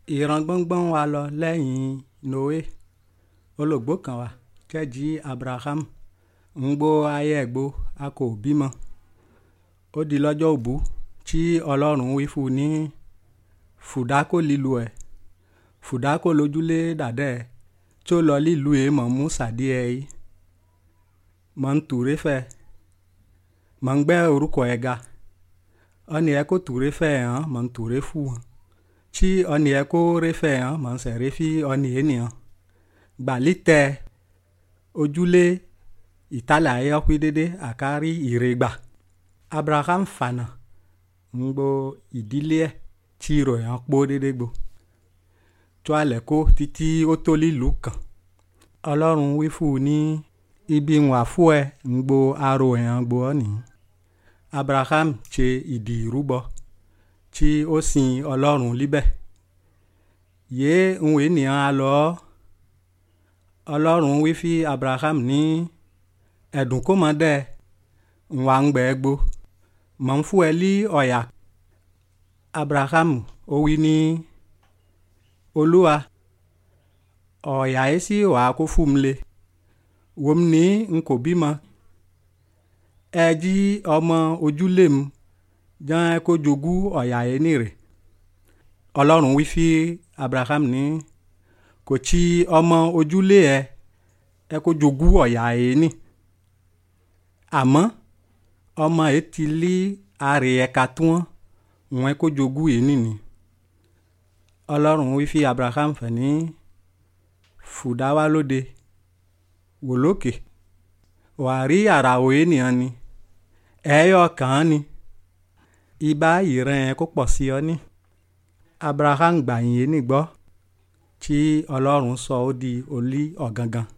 ìran gbọ́ngbọ́n wa lọ lẹ́yìn Noé olóògbó kan wà kẹ́jì Abraham ń gbó ayé ẹ̀gbó a kò bímọ. Ó di lọ́jọ́ òbú tí Ọlọ́run wí fún ní fùdákò lílu ẹ̀ fùdákò lójúlé dàdẹ́ tí ó lọ lílu ẹ̀ mọ̀ mú sàdí ẹ̀ yìí mọ̀ ń tùré fẹ́ mọ̀ ń gbẹ́ orúkọ ẹ̀ ga ọ̀nì ẹ̀ kó tùré fẹ́ hàn mọ̀ ń tùré fún wọn tí ọ̀nì ẹ̀ kó ré fẹ́ hàn mọ̀ ń sẹ̀ré fí ọ̀nì ẹ̀ nìyàn gbàlí tẹ ojúlé ìtàlẹ̀ ayé ọ̀pí dédé àkárí ìrègbà Abraham fànà ń gbó ìdílé ẹ̀ tí ìròyìn pọ̀ dédé gbó tó alẹ̀ kó títí ó tó lílù kan Ọlọ́run wí fún ní ibi wà fún ẹ ń gbó aró ẹ̀hàn gbó ọ̀nì. Abraham ṣe ìdì ìrúbọ tí ó sin Ọlọ́run líbẹ̀ yé ń wé nìyàn á lọ Ọlọ́run wí fí Abraham ní ẹ̀dùn kó mọ́ dẹ́ ń wà ń gbẹ́ gbó mọ̀ ń fún ẹ lí ọ̀yà. Abraham ó wí ní Olúwa ọ̀yà yìí sí wà kó fún mi lé wọ́n ní n kò bímọ ẹ jí ọmọ ojúlé mi jẹ́ kó jogún ọ̀yà yìí nírè. Ọlọ́run wí fí Abraham ní kò tí ọmọ ojúlé ẹ kó jogún ọ̀yà yìí ní àmọ́ ọmọ yìí ti lé àrè ẹ̀ka tún wọn kó jogún yìí nìní. Ọlọ́run wí fí Abraham fẹ̀ ní fùdáwá lóde wò lókè wà rí àràwọ̀ ènìyàn ni ẹ̀yọ kàn ni ibà ìrìn kó pọ̀ sí ọ ní. Abraham gbà yín nígbọ́ tí Ọlọ́run sọ ó di olí ọ̀gangan.